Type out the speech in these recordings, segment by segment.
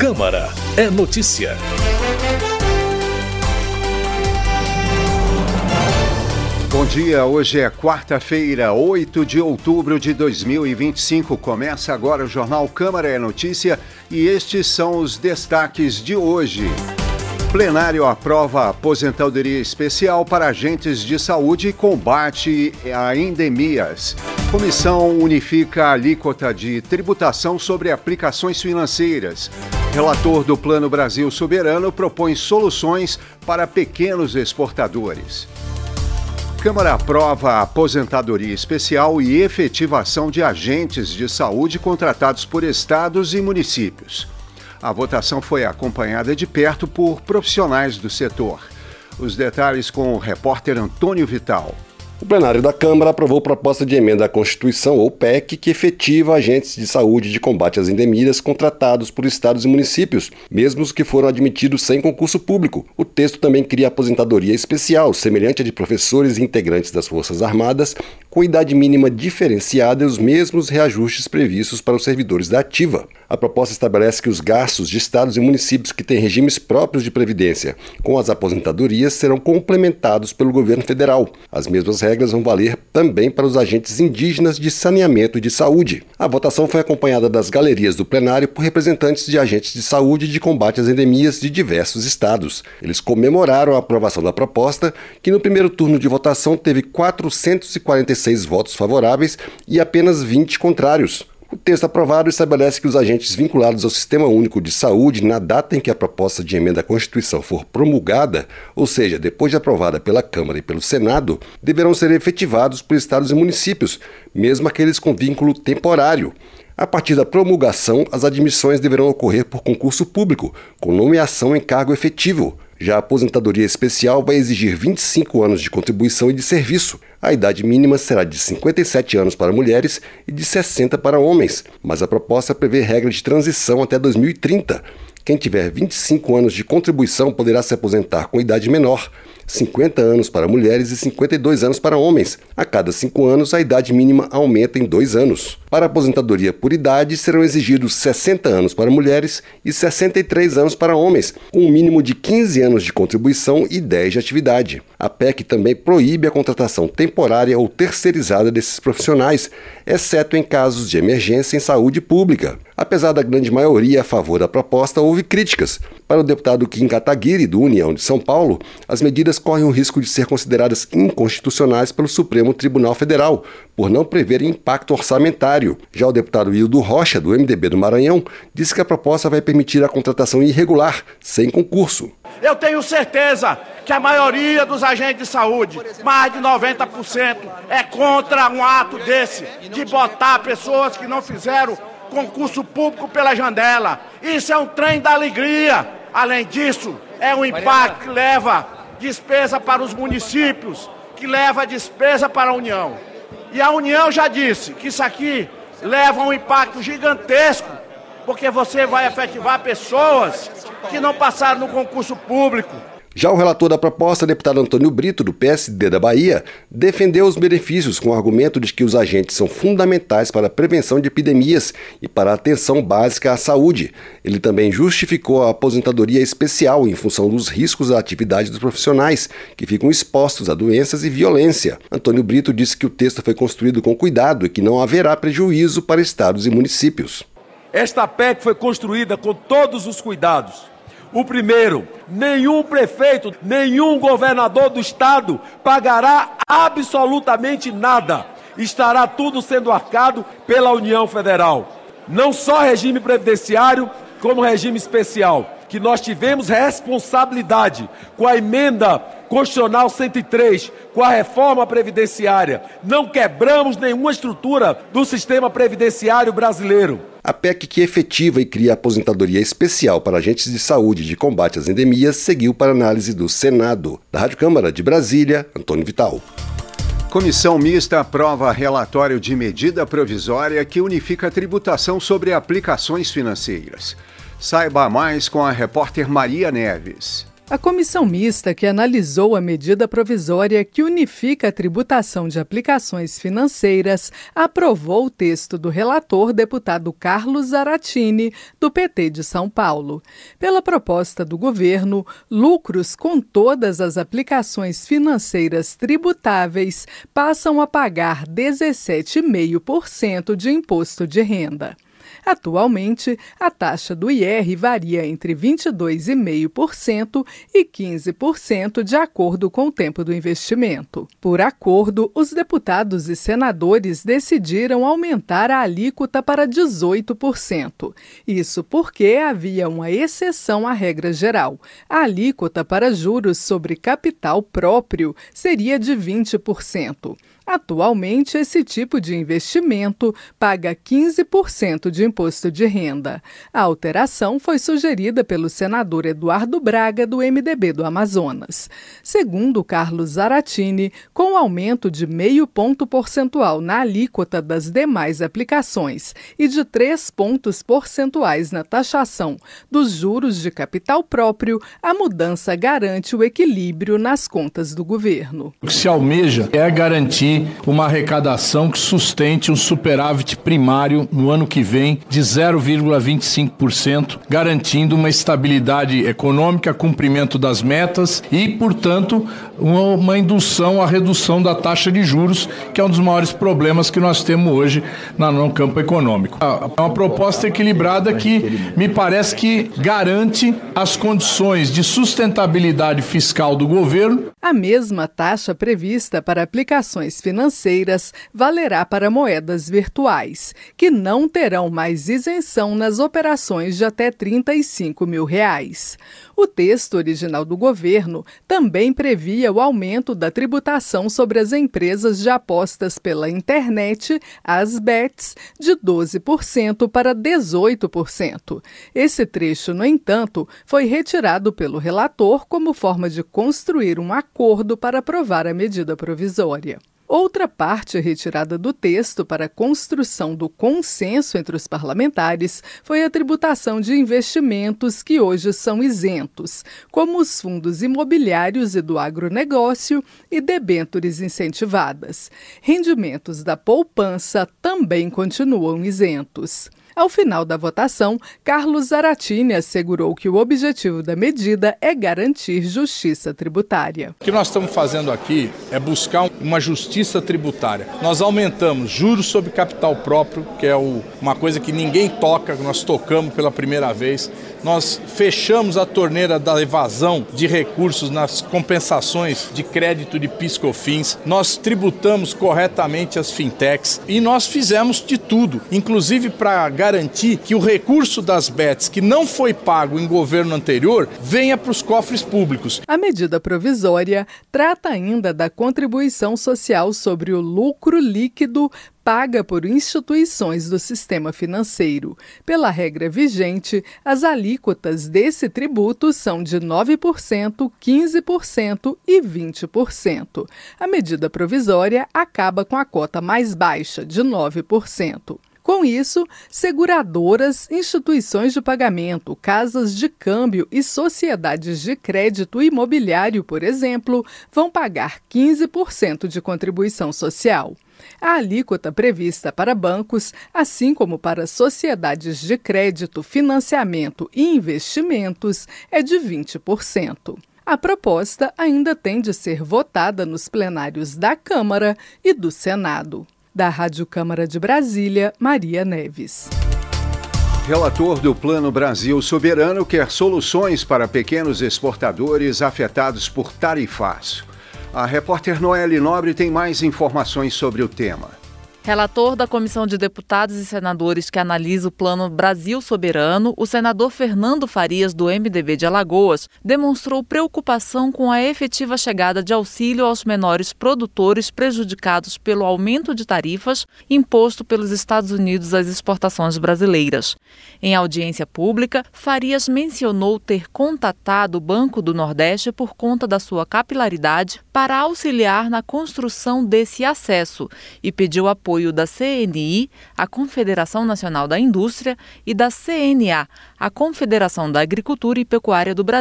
Câmara é notícia. Bom dia, hoje é quarta-feira, 8 de outubro de 2025. Começa agora o Jornal Câmara é Notícia e estes são os destaques de hoje. Plenário aprova a aposentadoria especial para agentes de saúde e combate a endemias. Comissão unifica a alíquota de tributação sobre aplicações financeiras. Relator do Plano Brasil Soberano propõe soluções para pequenos exportadores. Câmara aprova a aposentadoria especial e efetivação de agentes de saúde contratados por estados e municípios. A votação foi acompanhada de perto por profissionais do setor. Os detalhes com o repórter Antônio Vital. O plenário da Câmara aprovou proposta de emenda à Constituição, ou PEC, que efetiva agentes de saúde de combate às endemias contratados por estados e municípios, mesmo os que foram admitidos sem concurso público. O texto também cria aposentadoria especial, semelhante à de professores e integrantes das Forças Armadas, com idade mínima diferenciada e os mesmos reajustes previstos para os servidores da ativa. A proposta estabelece que os gastos de estados e municípios que têm regimes próprios de previdência com as aposentadorias serão complementados pelo governo federal. As mesmas regras vão valer também para os agentes indígenas de saneamento e de saúde. A votação foi acompanhada das galerias do plenário por representantes de agentes de saúde e de combate às endemias de diversos estados. Eles comemoraram a aprovação da proposta, que no primeiro turno de votação teve 446 votos favoráveis e apenas 20 contrários. O texto aprovado estabelece que os agentes vinculados ao Sistema Único de Saúde, na data em que a proposta de emenda à Constituição for promulgada, ou seja, depois de aprovada pela Câmara e pelo Senado, deverão ser efetivados por estados e municípios, mesmo aqueles com vínculo temporário. A partir da promulgação, as admissões deverão ocorrer por concurso público, com nomeação em cargo efetivo. Já a aposentadoria especial vai exigir 25 anos de contribuição e de serviço. A idade mínima será de 57 anos para mulheres e de 60 para homens, mas a proposta prevê regra de transição até 2030. Quem tiver 25 anos de contribuição poderá se aposentar com idade menor, 50 anos para mulheres e 52 anos para homens. A cada 5 anos, a idade mínima aumenta em 2 anos. Para a aposentadoria por idade, serão exigidos 60 anos para mulheres e 63 anos para homens, com um mínimo de 15 anos de contribuição e 10 de atividade. A PEC também proíbe a contratação temporária ou terceirizada desses profissionais, exceto em casos de emergência em saúde pública. Apesar da grande maioria a favor da proposta, houve críticas. Para o deputado Kim Kataguiri, do União de São Paulo, as medidas correm o risco de ser consideradas inconstitucionais pelo Supremo Tribunal Federal, por não preverem impacto orçamentário. Já o deputado Hildo Rocha, do MDB do Maranhão, disse que a proposta vai permitir a contratação irregular, sem concurso. Eu tenho certeza que a maioria dos agentes de saúde, mais de 90%, é contra um ato desse, de botar pessoas que não fizeram concurso público pela janela. Isso é um trem da alegria. Além disso, é um impacto que leva despesa para os municípios, que leva despesa para a União. E a União já disse que isso aqui leva um impacto gigantesco, porque você vai efetivar pessoas que não passaram no concurso público. Já o relator da proposta, deputado Antônio Brito, do PSD da Bahia, defendeu os benefícios com o argumento de que os agentes são fundamentais para a prevenção de epidemias e para a atenção básica à saúde. Ele também justificou a aposentadoria especial em função dos riscos à atividade dos profissionais, que ficam expostos a doenças e violência. Antônio Brito disse que o texto foi construído com cuidado e que não haverá prejuízo para estados e municípios. Esta PEC foi construída com todos os cuidados. O primeiro, nenhum prefeito, nenhum governador do estado pagará absolutamente nada. Estará tudo sendo arcado pela União Federal. Não só regime previdenciário, como regime especial, que nós tivemos responsabilidade com a emenda Constitucional 103, com a reforma previdenciária. Não quebramos nenhuma estrutura do sistema previdenciário brasileiro. A PEC, que efetiva e cria aposentadoria especial para agentes de saúde de combate às endemias, seguiu para análise do Senado. Da Rádio Câmara de Brasília, Antônio Vital. Comissão mista aprova relatório de medida provisória que unifica a tributação sobre aplicações financeiras. Saiba mais com a repórter Maria Neves. A comissão mista que analisou a medida provisória que unifica a tributação de aplicações financeiras aprovou o texto do relator deputado Carlos Zaratini, do PT de São Paulo. Pela proposta do governo, lucros com todas as aplicações financeiras tributáveis passam a pagar 17,5% de imposto de renda. Atualmente, a taxa do IR varia entre 22,5% e 15% de acordo com o tempo do investimento. Por acordo, os deputados e senadores decidiram aumentar a alíquota para 18%. Isso porque havia uma exceção à regra geral. A alíquota para juros sobre capital próprio seria de 20%. Atualmente, esse tipo de investimento paga 15% de imposto de renda. A alteração foi sugerida pelo senador Eduardo Braga, do MDB do Amazonas. Segundo Carlos Zaratini, com o aumento de 0,5 ponto percentual na alíquota das demais aplicações e de 3 pontos percentuais na taxação dos juros de capital próprio, a mudança garante o equilíbrio nas contas do governo. O que se almeja é garantir uma arrecadação que sustente um superávit primário no ano que vem de 0,25%, garantindo uma estabilidade econômica, cumprimento das metas e, portanto, uma indução à redução da taxa de juros, que é um dos maiores problemas que nós temos hoje no campo econômico. É uma proposta equilibrada que me parece que garante as condições de sustentabilidade fiscal do governo. A mesma taxa prevista para aplicações financeiras valerá para moedas virtuais, que não terão mais isenção nas operações de até R$ 35 mil. O texto original do governo também previa o aumento da tributação sobre as empresas de apostas pela internet, as bets, de 12% para 18%. Esse trecho, no entanto, foi retirado pelo relator como forma de construir um acordo para aprovar a medida provisória. Outra parte retirada do texto para a construção do consenso entre os parlamentares foi a tributação de investimentos que hoje são isentos, como os fundos imobiliários e do agronegócio e debêntures incentivadas. Rendimentos da poupança também continuam isentos. Ao final da votação, Carlos Zaratini assegurou que o objetivo da medida é garantir justiça tributária. O que nós estamos fazendo aqui é buscar uma justiça tributária. Nós aumentamos juros sobre capital próprio, que é uma coisa que ninguém toca, que nós tocamos pela primeira vez. Nós fechamos a torneira da evasão de recursos nas compensações de crédito de PIS/COFINS. Nós tributamos corretamente as fintechs e nós fizemos de tudo, inclusive para garantir que o recurso das bets que não foi pago em governo anterior venha para os cofres públicos. A medida provisória trata ainda da contribuição social sobre o lucro líquido paga por instituições do sistema financeiro. Pela regra vigente, as alíquotas desse tributo são de 9%, 15% e 20%. A medida provisória acaba com a cota mais baixa, de 9%. Com isso, seguradoras, instituições de pagamento, casas de câmbio e sociedades de crédito imobiliário, por exemplo, vão pagar 15% de contribuição social. A alíquota prevista para bancos, assim como para sociedades de crédito, financiamento e investimentos, é de 20%. A proposta ainda tem de ser votada nos plenários da Câmara e do Senado. Da Rádio Câmara de Brasília, Maria Neves. Relator do Plano Brasil Soberano quer soluções para pequenos exportadores afetados por tarifaço. A repórter Noelle Nobre tem mais informações sobre o tema. Relator da Comissão de Deputados e Senadores que analisa o Plano Brasil Soberano, o senador Fernando Farias, do MDB de Alagoas, demonstrou preocupação com a efetiva chegada de auxílio aos menores produtores prejudicados pelo aumento de tarifas imposto pelos Estados Unidos às exportações brasileiras. Em audiência pública, Farias mencionou ter contatado o Banco do Nordeste por conta da sua capilaridade para auxiliar na construção desse acesso e pediu apoio da CNI, a Confederação Nacional da Indústria, e da CNA, a Confederação da Agricultura e Pecuária do Brasil,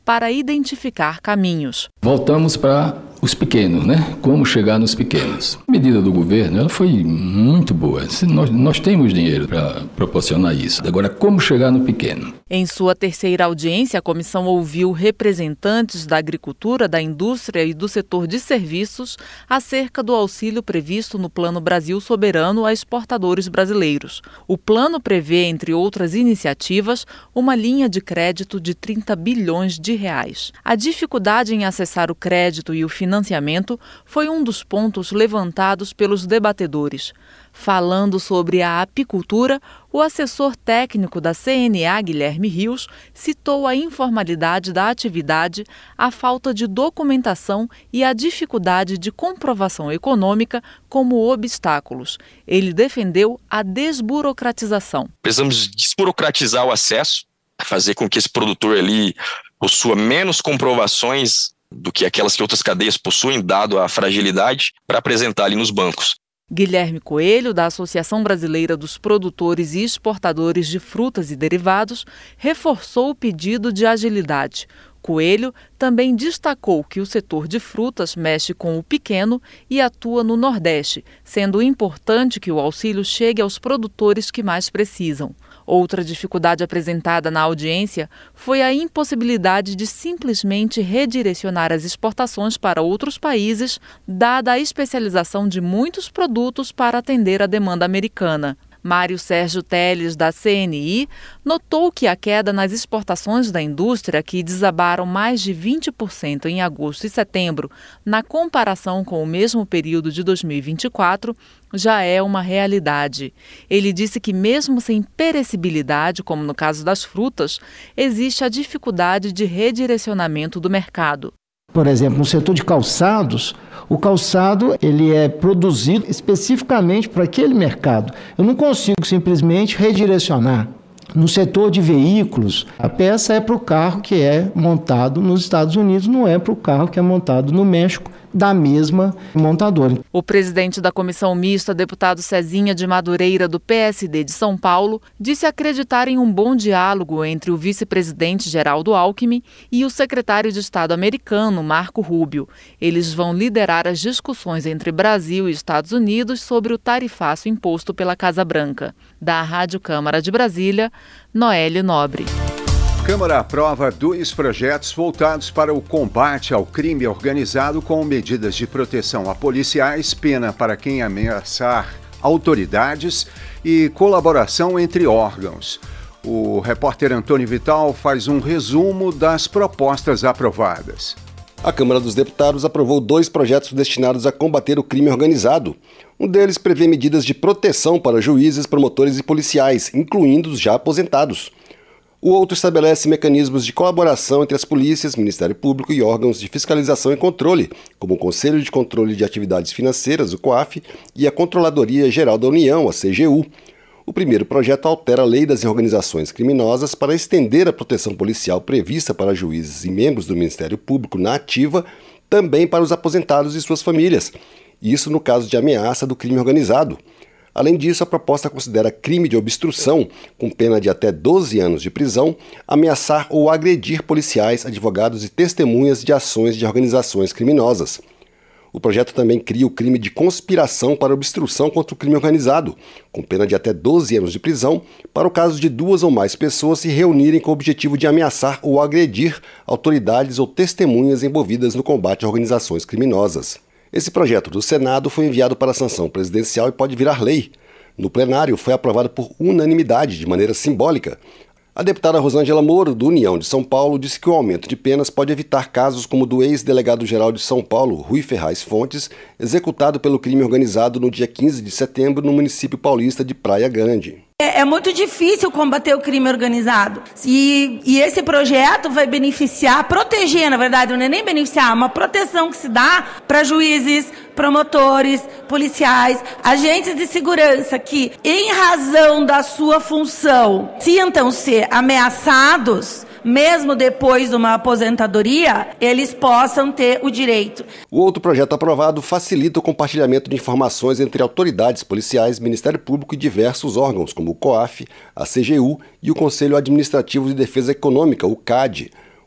para identificar caminhos. Voltamos para os pequenos, né? Como chegar nos pequenos. A medida do governo, ela foi muito boa. Nós temos dinheiro para proporcionar isso. Agora, como chegar no pequeno? Em sua terceira audiência, a comissão ouviu representantes da agricultura, da indústria e do setor de serviços acerca do auxílio previsto no Plano Brasil Soberano a exportadores brasileiros. O plano prevê, entre outras iniciativas, uma linha de crédito de 30 bilhões de reais. A dificuldade em acessar o crédito e o financiamento foi um dos pontos levantados pelos debatedores. Falando sobre a apicultura, o assessor técnico da CNA, Guilherme Rios, citou a informalidade da atividade, a falta de documentação e a dificuldade de comprovação econômica como obstáculos. Ele defendeu a desburocratização. Precisamos desburocratizar o acesso, fazer com que esse produtor ali possua menos comprovações do que aquelas que outras cadeias possuem, dado a fragilidade, para apresentar ali nos bancos. Guilherme Coelho, da Associação Brasileira dos Produtores e Exportadores de Frutas e Derivados, reforçou o pedido de agilidade. Coelho também destacou que o setor de frutas mexe com o pequeno e atua no Nordeste, sendo importante que o auxílio chegue aos produtores que mais precisam. Outra dificuldade apresentada na audiência foi a impossibilidade de simplesmente redirecionar as exportações para outros países, dada a especialização de muitos produtos para atender a demanda americana. Mário Sérgio Teles, da CNI, notou que a queda nas exportações da indústria, que desabaram mais de 20% em agosto e setembro, na comparação com o mesmo período de 2024, já é uma realidade. Ele disse que mesmo sem perecibilidade, como no caso das frutas, existe a dificuldade de redirecionamento do mercado. Por exemplo, no setor de calçados, o calçado ele é produzido especificamente para aquele mercado. Eu não consigo simplesmente redirecionar. No setor de veículos, a peça é para o carro que é montado nos Estados Unidos, não é para o carro que é montado no México, da mesma montadora. O presidente da comissão mista, deputado Cezinha de Madureira, do PSD de São Paulo, disse acreditar em um bom diálogo entre o vice-presidente Geraldo Alckmin e o secretário de Estado americano, Marco Rubio. Eles vão liderar as discussões entre Brasil e Estados Unidos sobre o tarifaço imposto pela Casa Branca. Da Rádio Câmara de Brasília, Noélio Nobre. Câmara aprova 2 projetos voltados para o combate ao crime organizado com medidas de proteção a policiais, pena para quem ameaçar autoridades e colaboração entre órgãos. O repórter Antônio Vital faz um resumo das propostas aprovadas. A Câmara dos Deputados aprovou 2 projetos destinados a combater o crime organizado. Um deles prevê medidas de proteção para juízes, promotores e policiais, incluindo os já aposentados. O outro estabelece mecanismos de colaboração entre as polícias, Ministério Público e órgãos de fiscalização e controle, como o Conselho de Controle de Atividades Financeiras, o COAF, e a Controladoria Geral da União, a CGU. O primeiro projeto altera a Lei das Organizações Criminosas para estender a proteção policial prevista para juízes e membros do Ministério Público na ativa também para os aposentados e suas famílias, isso no caso de ameaça do crime organizado. Além disso, a proposta considera crime de obstrução, com pena de até 12 anos de prisão, ameaçar ou agredir policiais, advogados e testemunhas de ações de organizações criminosas. O projeto também cria o crime de conspiração para obstrução contra o crime organizado, com pena de até 12 anos de prisão, para o caso de 2 ou mais pessoas se reunirem com o objetivo de ameaçar ou agredir autoridades ou testemunhas envolvidas no combate a organizações criminosas. Esse projeto do Senado foi enviado para a sanção presidencial e pode virar lei. No plenário, foi aprovado por unanimidade, de maneira simbólica. A deputada Rosângela Moro, do União de São Paulo, disse que o aumento de penas pode evitar casos como o do ex-delegado-geral de São Paulo, Rui Ferraz Fontes, executado pelo crime organizado no dia 15 de setembro no município paulista de Praia Grande. É muito difícil combater o crime organizado. E esse projeto vai beneficiar, proteger, na verdade, não é nem beneficiar, uma proteção que se dá para juízes, promotores, policiais, agentes de segurança que, em razão da sua função, sintam-se ameaçados, mesmo depois de uma aposentadoria, eles possam ter o direito. O outro projeto aprovado facilita o compartilhamento de informações entre autoridades policiais, Ministério Público e diversos órgãos, como o COAF, a CGU e o Conselho Administrativo de Defesa Econômica, o CAD.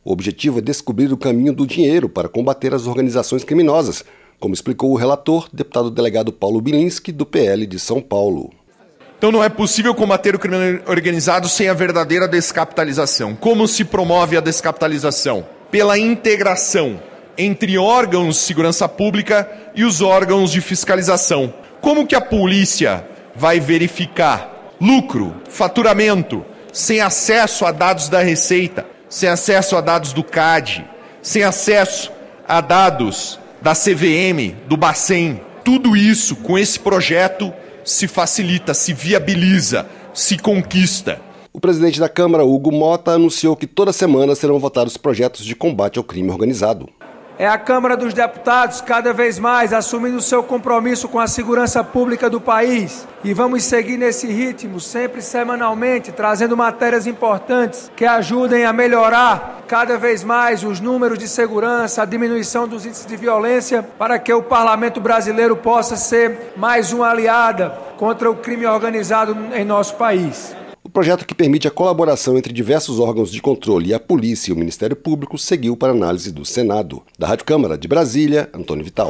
O objetivo é descobrir o caminho do dinheiro para combater as organizações criminosas, como explicou o relator, deputado delegado Paulo Bilinski, do PL de São Paulo. Então não é possível combater o crime organizado sem a verdadeira descapitalização. Como se promove a descapitalização? Pela integração entre órgãos de segurança pública e os órgãos de fiscalização. Como que a polícia vai verificar lucro, faturamento, sem acesso a dados da Receita, sem acesso a dados do CAD, sem acesso a dados da CVM, do Bacen? Tudo isso, com esse projeto, se facilita, se viabiliza, se conquista. O presidente da Câmara, Hugo Mota, anunciou que toda semana serão votados projetos de combate ao crime organizado. É a Câmara dos Deputados cada vez mais assumindo o seu compromisso com a segurança pública do país. E vamos seguir nesse ritmo, sempre semanalmente, trazendo matérias importantes que ajudem a melhorar cada vez mais os números de segurança, a diminuição dos índices de violência, para que o Parlamento brasileiro possa ser mais uma aliada contra o crime organizado em nosso país. O projeto, que permite a colaboração entre diversos órgãos de controle e a polícia e o Ministério Público, seguiu para análise do Senado. Da Rádio Câmara de Brasília, Antônio Vital.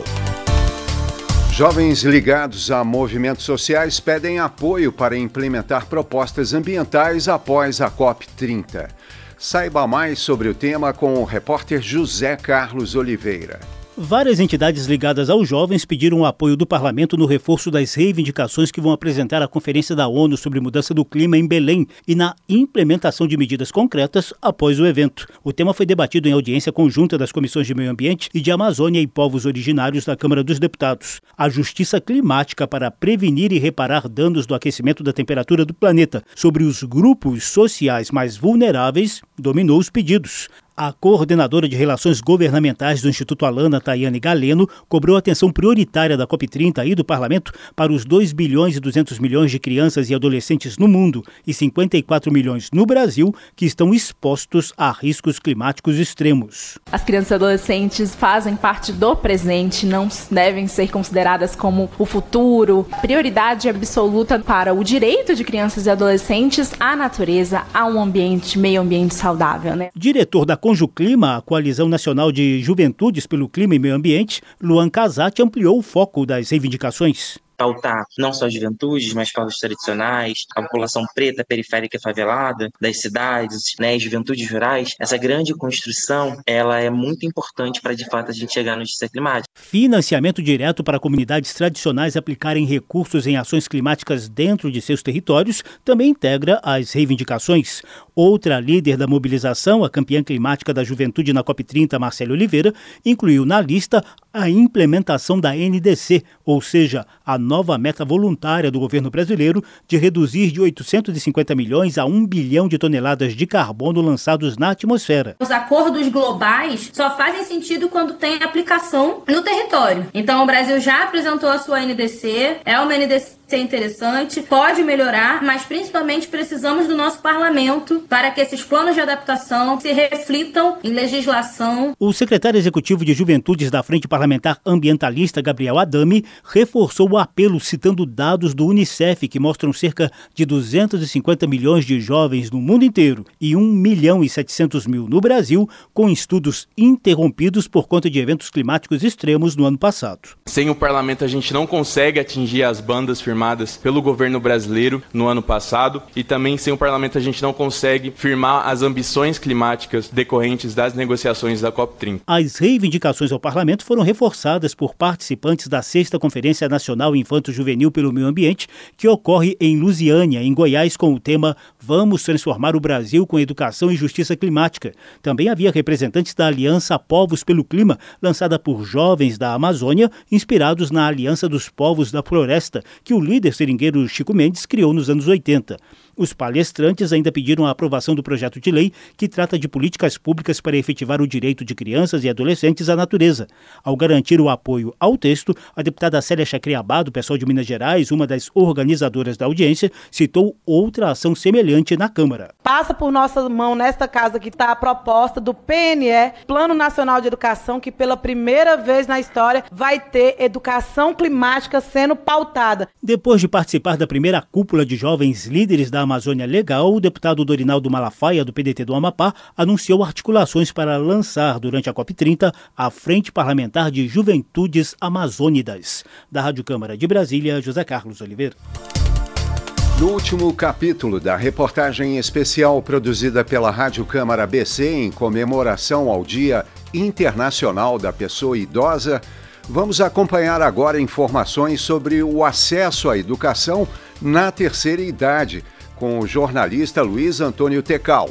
Jovens ligados a movimentos sociais pedem apoio para implementar propostas ambientais após a COP30. Saiba mais sobre o tema com o repórter José Carlos Oliveira. Várias entidades ligadas aos jovens pediram o apoio do parlamento no reforço das reivindicações que vão apresentar à Conferência da ONU sobre Mudança do Clima em Belém e na implementação de medidas concretas após o evento. O tema foi debatido em audiência conjunta das Comissões de Meio Ambiente e de Amazônia e Povos Originários da Câmara dos Deputados. A justiça climática para prevenir e reparar danos do aquecimento da temperatura do planeta sobre os grupos sociais mais vulneráveis dominou os pedidos. A coordenadora de Relações Governamentais do Instituto Alana, Tayane Galeno, cobrou atenção prioritária da COP30 e do Parlamento para os 2 bilhões e 200 milhões de crianças e adolescentes no mundo e 54 milhões no Brasil que estão expostos a riscos climáticos extremos. As crianças e adolescentes fazem parte do presente, não devem ser consideradas como o futuro. Prioridade absoluta para o direito de crianças e adolescentes à natureza, a um meio ambiente saudável, né? Diretor da Conjuclima, a Coalizão Nacional de Juventudes pelo Clima e Meio Ambiente, Luan Casati ampliou o foco das reivindicações. Pautar não só as juventudes, mas povos tradicionais, a população preta, periférica e favelada das cidades, né, as juventudes rurais. Essa grande construção, ela é muito importante para, de fato, a gente chegar na justiça climática. Financiamento direto para comunidades tradicionais aplicarem recursos em ações climáticas dentro de seus territórios também integra as reivindicações. Outra líder da mobilização, a campeã climática da juventude na COP30, Marcela Oliveira, incluiu na lista a implementação da NDC, ou seja, a nova meta voluntária do governo brasileiro de reduzir de 850 milhões a 1 bilhão de toneladas de carbono lançados na atmosfera. Os acordos globais só fazem sentido quando tem aplicação no território. Então o Brasil já apresentou a sua NDC, é uma NDC interessante, pode melhorar, mas principalmente precisamos do nosso parlamento para que esses planos de adaptação se reflitam em legislação. O secretário executivo de Juventudes da Frente Parlamentar Ambientalista, Gabriel Adami, reforçou o apelo citando dados do Unicef que mostram cerca de 250 milhões de jovens no mundo inteiro e 1 milhão e 700 mil no Brasil, com estudos interrompidos por conta de eventos climáticos extremos no ano passado. Sem o parlamento a gente não consegue atingir as bandas firmadas pelo governo brasileiro no ano passado e também sem o parlamento a gente não consegue firmar as ambições climáticas decorrentes das negociações da COP30. As reivindicações ao parlamento foram reforçadas por participantes da 6ª Conferência Nacional Infanto-Juvenil pelo Meio Ambiente, que ocorre em Lusiânia, em Goiás, com o tema Vamos transformar o Brasil com educação e justiça climática. Também havia representantes da Aliança Povos pelo Clima, lançada por jovens da Amazônia, inspirados na Aliança dos Povos da Floresta, que o líder seringueiro Chico Mendes criou nos anos 80. Os palestrantes ainda pediram a aprovação do projeto de lei que trata de políticas públicas para efetivar o direito de crianças e adolescentes à natureza. Ao garantir o apoio ao texto, a deputada Célia Chacriabá, do PSOL de Minas Gerais, uma das organizadoras da audiência, citou outra ação semelhante na Câmara. Passa por nossa mão nesta casa que está a proposta do PNE, Plano Nacional de Educação, que pela primeira vez na história vai ter educação climática sendo pautada. Depois de participar da primeira cúpula de jovens líderes da Amazônia Legal, o deputado Dorinaldo Malafaia, do PDT do Amapá, anunciou articulações para lançar, durante a COP30, a Frente Parlamentar de Juventudes Amazônidas. Da Rádio Câmara de Brasília, José Carlos Oliveira. No último capítulo da reportagem especial produzida pela Rádio Câmara ABC em comemoração ao Dia Internacional da Pessoa Idosa, vamos acompanhar agora informações sobre o acesso à educação na terceira idade, com o jornalista Luiz Antônio Tecal.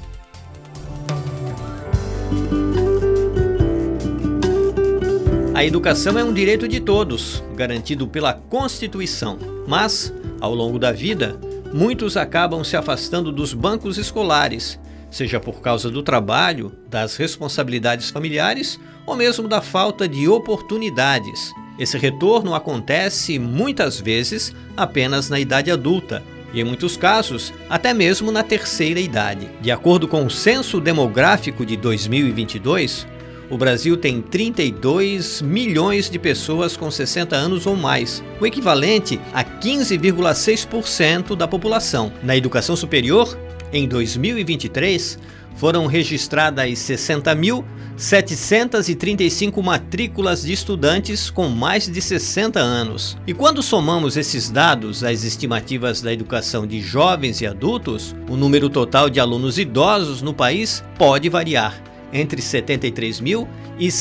A educação é um direito de todos, garantido pela Constituição. Mas, ao longo da vida, muitos acabam se afastando dos bancos escolares, seja por causa do trabalho, das responsabilidades familiares ou mesmo da falta de oportunidades. Esse retorno acontece, muitas vezes, apenas na idade adulta e, em muitos casos, até mesmo na terceira idade. De acordo com o Censo Demográfico de 2022, o Brasil tem 32 milhões de pessoas com 60 anos ou mais, o equivalente a 15,6% da população. Na educação superior, em 2023, foram registradas 60.735 matrículas de estudantes com mais de 60 anos. E quando somamos esses dados às estimativas da educação de jovens e adultos, o número total de alunos idosos no país pode variar entre 73 mil e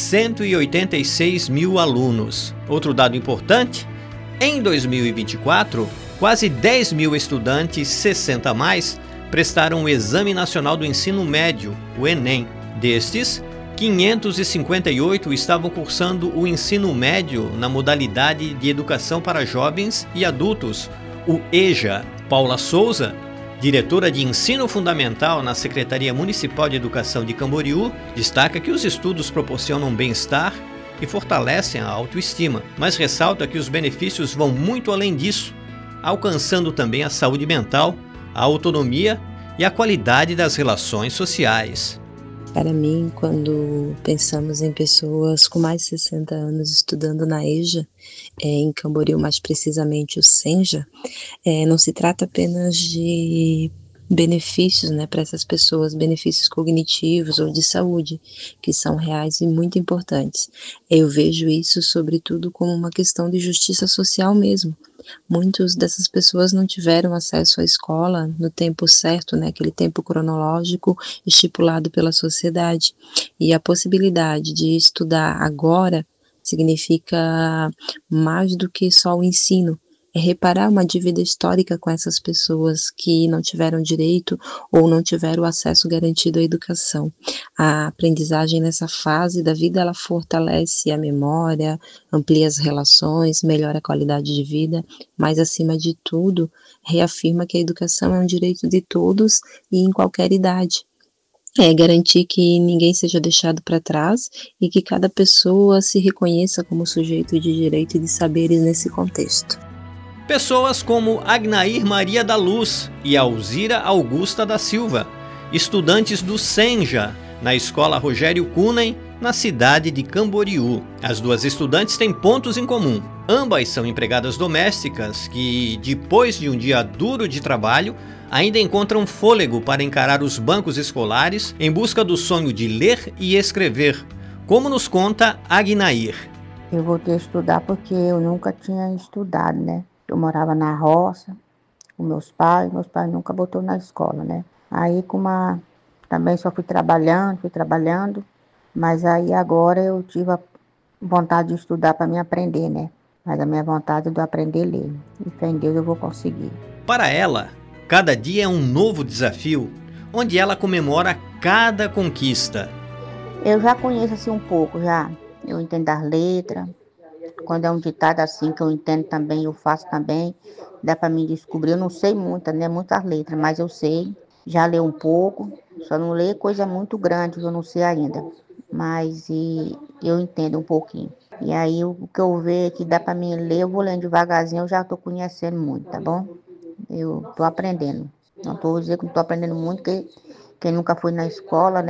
186 mil alunos. Outro dado importante, em 2024, quase 10 mil estudantes 60 a mais prestaram o Exame Nacional do Ensino Médio, o Enem. Destes, 558 estavam cursando o ensino médio na modalidade de Educação para Jovens e Adultos, o EJA. Paula Souza, diretora de Ensino Fundamental na Secretaria Municipal de Educação de Camboriú, destaca que os estudos proporcionam bem-estar e fortalecem a autoestima, mas ressalta que os benefícios vão muito além disso, alcançando também a saúde mental, a autonomia e a qualidade das relações sociais. Para mim, quando pensamos em pessoas com mais de 60 anos estudando na EJA, em Camboriú, mais precisamente o Senja, não se trata apenas de benefícios, para essas pessoas, benefícios cognitivos ou de saúde, que são reais e muito importantes. Eu vejo isso, sobretudo, como uma questão de justiça social mesmo. Muitas dessas pessoas não tiveram acesso à escola no tempo certo, aquele tempo cronológico estipulado pela sociedade. E a possibilidade de estudar agora significa mais do que só o ensino. É reparar uma dívida histórica com essas pessoas que não tiveram direito ou não tiveram acesso garantido à educação. A aprendizagem nessa fase da vida, ela fortalece a memória, amplia as relações, melhora a qualidade de vida, mas acima de tudo, reafirma que a educação é um direito de todos e em qualquer idade. É garantir que ninguém seja deixado para trás e que cada pessoa se reconheça como sujeito de direito e de saberes nesse contexto. Pessoas como Agnair Maria da Luz e Alzira Augusta da Silva, estudantes do Senja, na Escola Rogério Cunha, na cidade de Camboriú. As duas estudantes têm pontos em comum. Ambas são empregadas domésticas que, depois de um dia duro de trabalho, ainda encontram fôlego para encarar os bancos escolares em busca do sonho de ler e escrever, como nos conta Agnair. Eu voltei a estudar porque eu nunca tinha estudado, Eu morava na roça com meus pais nunca botou na escola, Aí também só fui trabalhando, mas aí agora eu tive a vontade de estudar para me aprender, Mas a minha vontade é de aprender a ler. E fé em Deus eu vou conseguir. Para ela, cada dia é um novo desafio, onde ela comemora cada conquista. Eu já conheço assim um pouco, já. Eu entendo as letras. Quando é um ditado assim que eu entendo também, eu faço também, dá para mim descobrir. Eu não sei muitas letras, mas eu sei. Já leio um pouco, só não leio coisa muito grande, eu não sei ainda. Mas eu entendo um pouquinho. E aí o que eu vejo que dá para mim ler, eu vou lendo devagarzinho, eu já estou conhecendo muito, tá bom? Eu estou aprendendo. Não estou dizendo que não estou aprendendo muito, porque quem nunca foi na escola,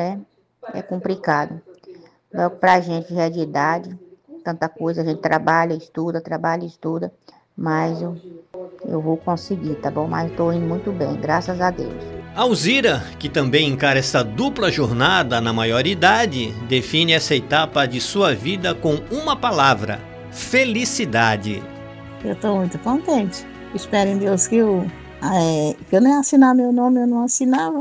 é complicado. Para a gente já é de idade, tanta coisa, a gente trabalha, estuda, mas eu vou conseguir, tá bom? Mas estou indo muito bem, graças a Deus. Alzira, que também encara essa dupla jornada na maioridade, define essa etapa de sua vida com uma palavra: felicidade. Eu estou muito contente. Espero em Deus que eu nem assinar meu nome, eu não assinava.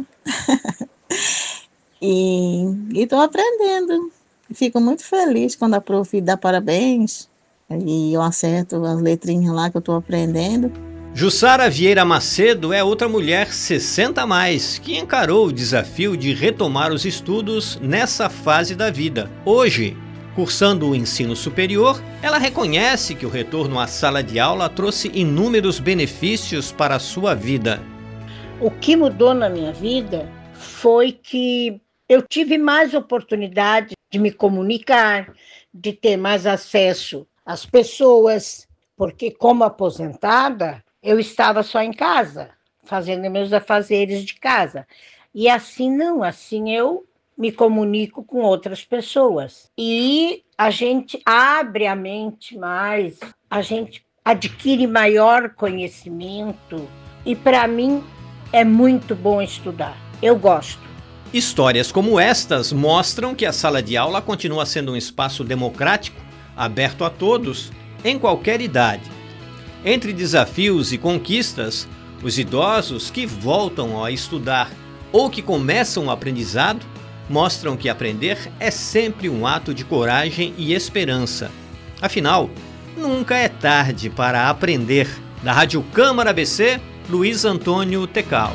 E estou aprendendo. Fico muito feliz quando a prof dá parabéns e eu acerto as letrinhas lá que eu estou aprendendo. Jussara Vieira Macedo é outra mulher 60+, que encarou o desafio de retomar os estudos nessa fase da vida. Hoje, cursando o ensino superior, ela reconhece que o retorno à sala de aula trouxe inúmeros benefícios para a sua vida. O que mudou na minha vida foi que eu tive mais oportunidade de me comunicar, de ter mais acesso às pessoas, porque como aposentada, eu estava só em casa, fazendo meus afazeres de casa. E assim não, assim eu me comunico com outras pessoas. E a gente abre a mente mais, a gente adquire maior conhecimento. E para mim é muito bom estudar. Eu gosto. Histórias como estas mostram que a sala de aula continua sendo um espaço democrático, aberto a todos, em qualquer idade. Entre desafios e conquistas, os idosos que voltam a estudar ou que começam o aprendizado mostram que aprender é sempre um ato de coragem e esperança. Afinal, nunca é tarde para aprender. Da Rádio Câmara ABC, Luiz Antônio Tecal.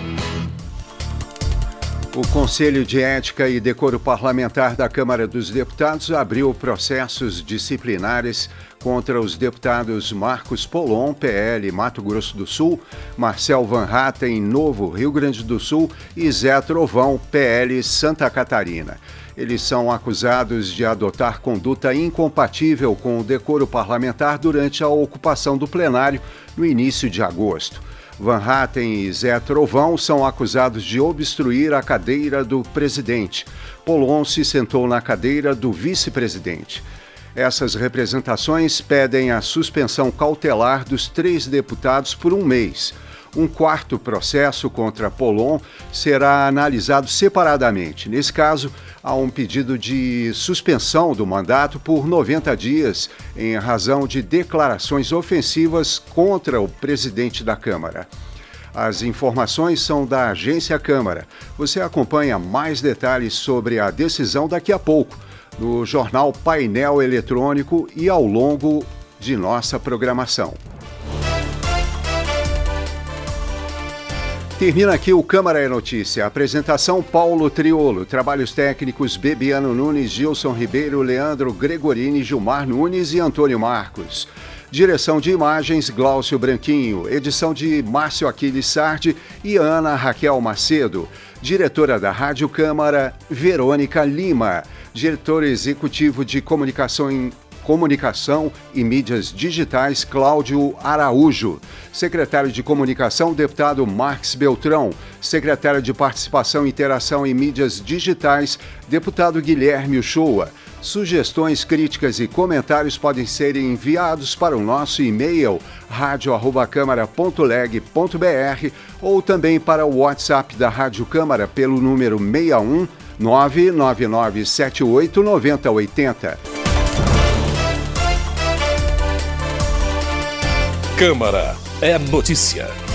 O Conselho de Ética e Decoro Parlamentar da Câmara dos Deputados abriu processos disciplinares contra os deputados Marcos Polon, PL, Mato Grosso do Sul, Marcel Van Hatten, Novo Rio Grande do Sul e Zé Trovão, PL, Santa Catarina. Eles são acusados de adotar conduta incompatível com o decoro parlamentar durante a ocupação do plenário no início de agosto. Van Hatten e Zé Trovão são acusados de obstruir a cadeira do presidente. Polon se sentou na cadeira do vice-presidente. Essas representações pedem a suspensão cautelar dos 3 deputados por 1 mês. Um quarto processo contra Polon será analisado separadamente. Nesse caso, há um pedido de suspensão do mandato por 90 dias, em razão de declarações ofensivas contra o presidente da Câmara. As informações são da Agência Câmara. Você acompanha mais detalhes sobre a decisão daqui a pouco, no jornal Painel Eletrônico e ao longo de nossa programação. Termina aqui o Câmara é Notícia. Apresentação Paulo Triolo. Trabalhos técnicos Bebiano Nunes, Gilson Ribeiro, Leandro Gregorini, Gilmar Nunes e Antônio Marcos. Direção de imagens Glaucio Branquinho. Edição de Márcio Aquiles Sardi e Ana Raquel Macedo. Diretora da Rádio Câmara, Verônica Lima. Diretor executivo de Comunicação e Mídias Digitais, Cláudio Araújo. Secretário de Comunicação, deputado Marques Beltrão. Secretário de Participação, Interação e Mídias Digitais, deputado Guilherme Uchoa. Sugestões, críticas e comentários podem ser enviados para o nosso e-mail radio@câmara.leg.br ou também para o WhatsApp da Rádio Câmara pelo número 61 99978 9080. Câmara é notícia.